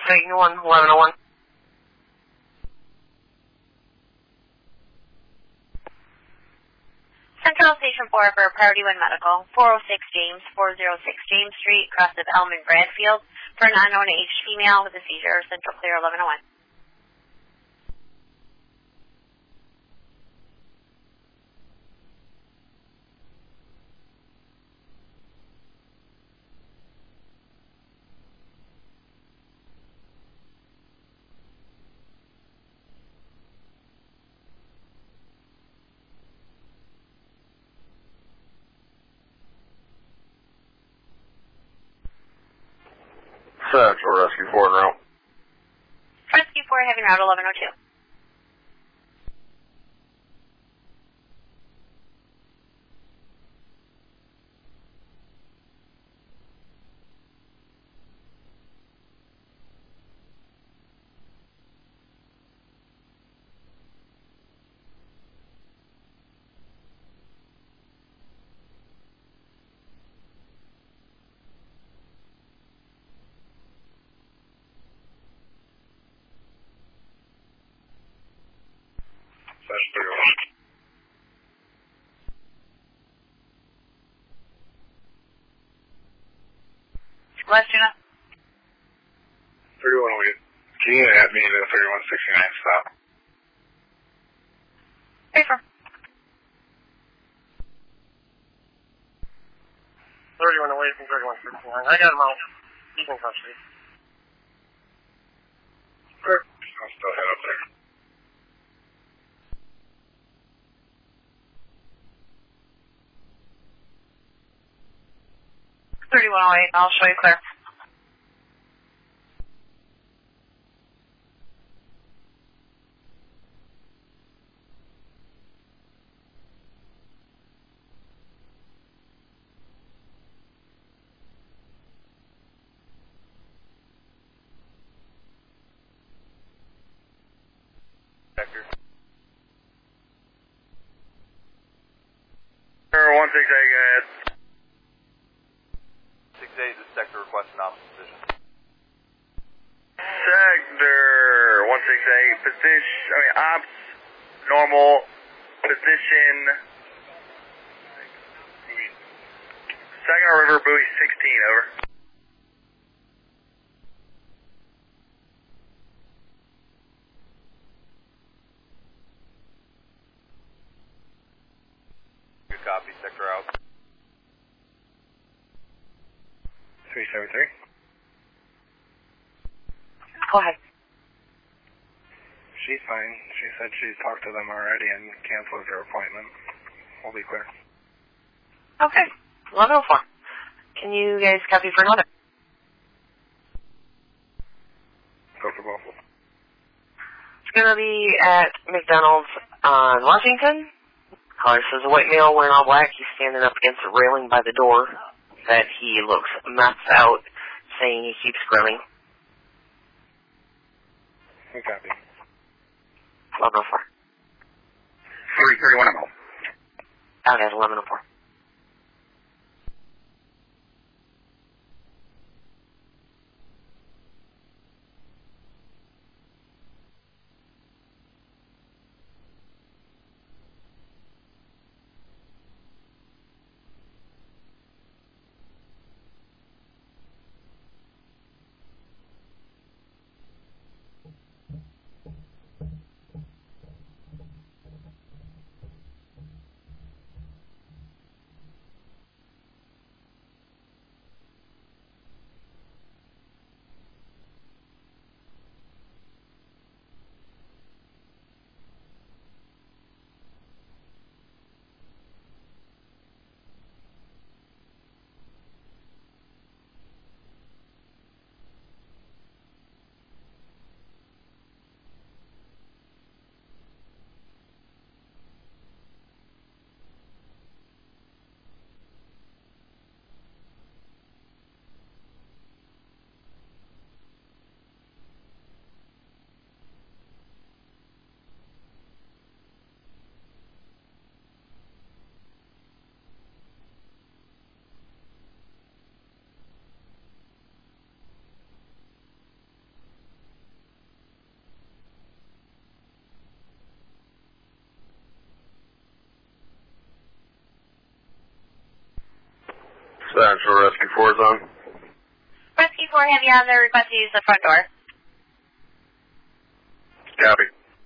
1101. Central Station 4 for Priority 1 Medical, 406 James, 406 James Street, cross of Elm and Bradfield, for an unknown age female with a seizure, Central Clear 1101. Central Rescue 4 en route. Rescue 4 having route 1102. Western. 3108. Can you add me to 3169 stop? Paper. 3108 from 3169. I got him out. He's in custody. Sure. I'll still head up there. 3108, I'll show you clear. Sector. 168, go ahead. 68, this sector requests an opposite position. Sector 168, ops, normal, position, Saginaw River, buoy 16, over. Good copy, sector out. 373. Go ahead. She's fine. She said she's talked to them already and canceled her appointment. We'll be clear. Okay. 1104. Can you guys copy for another? Go for both. It's going to be at McDonald's on Washington. Caller says a white male wearing all black. He's standing up against a railing by the door that he looks maxed out, saying he keeps grunting. We copy. 1104. 331 ML. Out at 1104. Central Rescue 4 is on. Rescue 4, have you on the request to use the front door? Copy.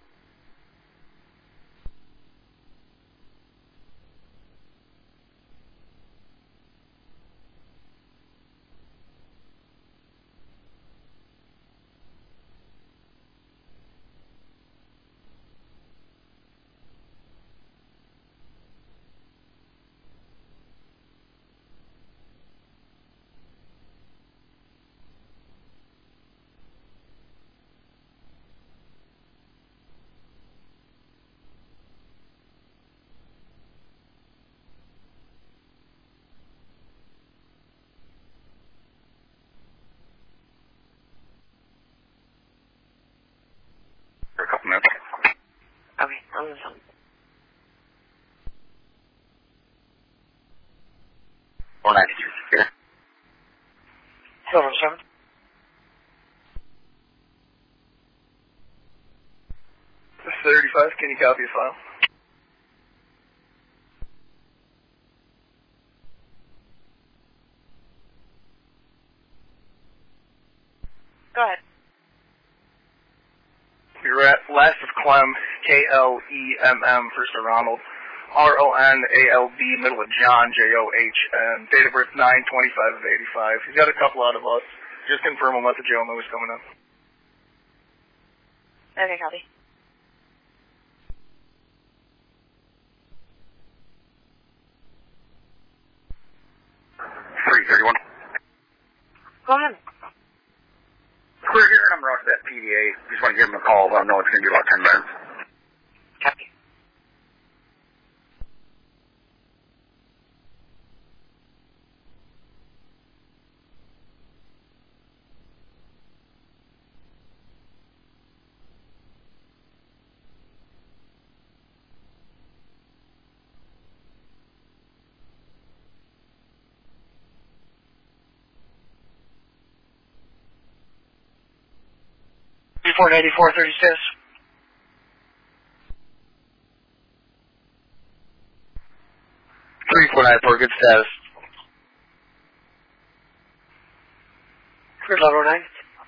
For a couple minutes. Okay, I'm on the phone. 493 secure. Silver 7. This is 35, can you copy a file? Go ahead. You're at last of Clem, K-L-E-M-M, first of Ronald, R-O-N-A-L-D, middle of John, J-O-H-N, date of birth 9/25 of 85. He's got a couple out of us. Just confirm we'll let the jail know he's coming up. Okay, copy. Go ahead. We're here, and I'm off that PDA. Just want to give him a call. I know it's going to be about 10 minutes. Copy. Report 8436. Report good status. Clear level 9.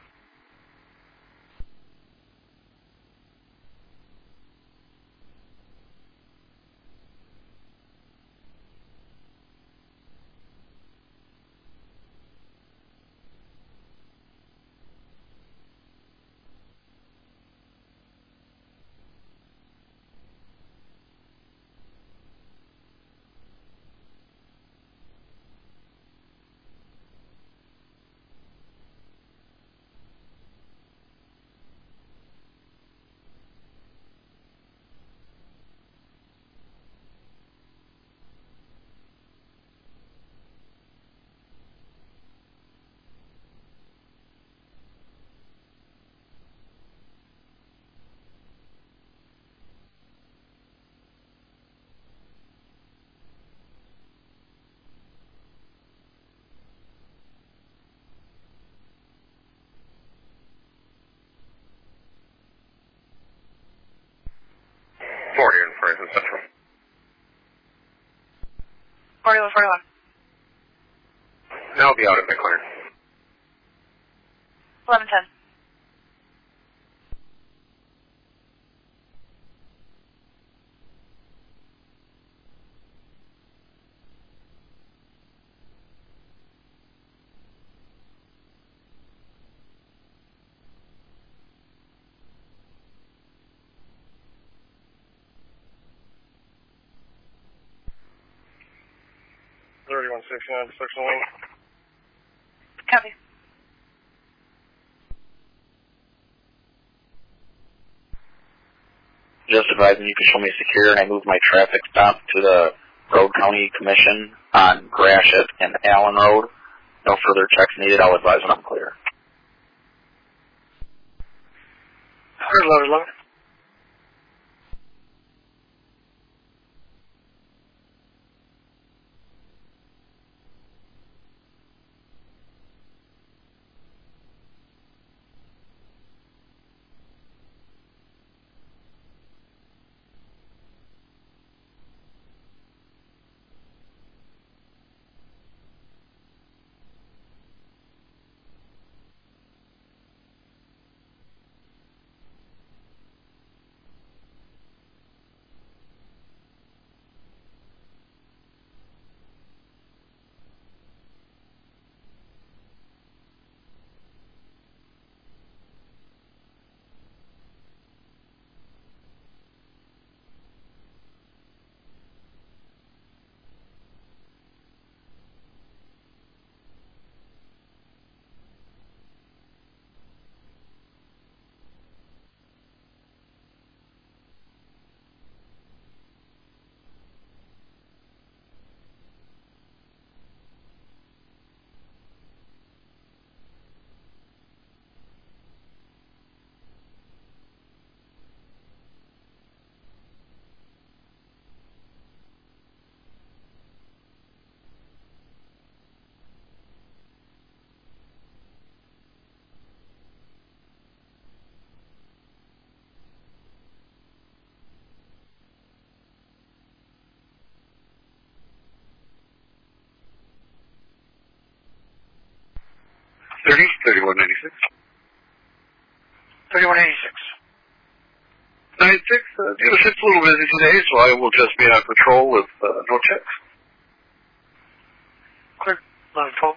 Central. 41. I'll be out at the clear. 1110. Section wing. Copy. Just advising you can show me secure, and I moved my traffic stop to the Road County Commission on Gratiot and Allen Road. No further checks needed. I'll advise when I'm clear. Loaded. 3196. 3186. 96, dealership's a little busy today, so I will just be on patrol with no checks. Clear. 1112.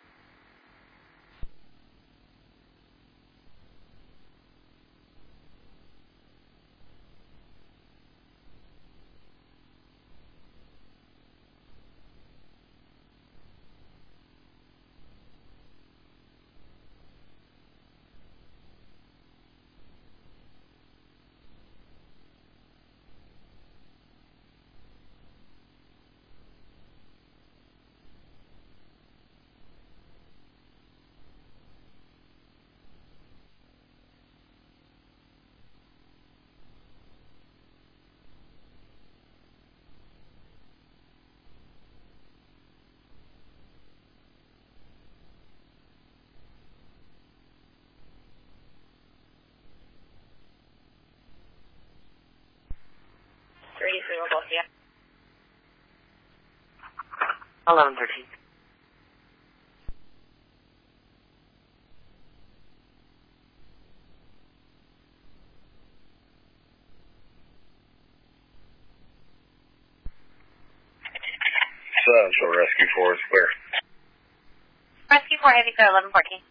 We'll both see you. 1113. So rescue 4 is clear. Rescue 4 Heavy Clear 1114.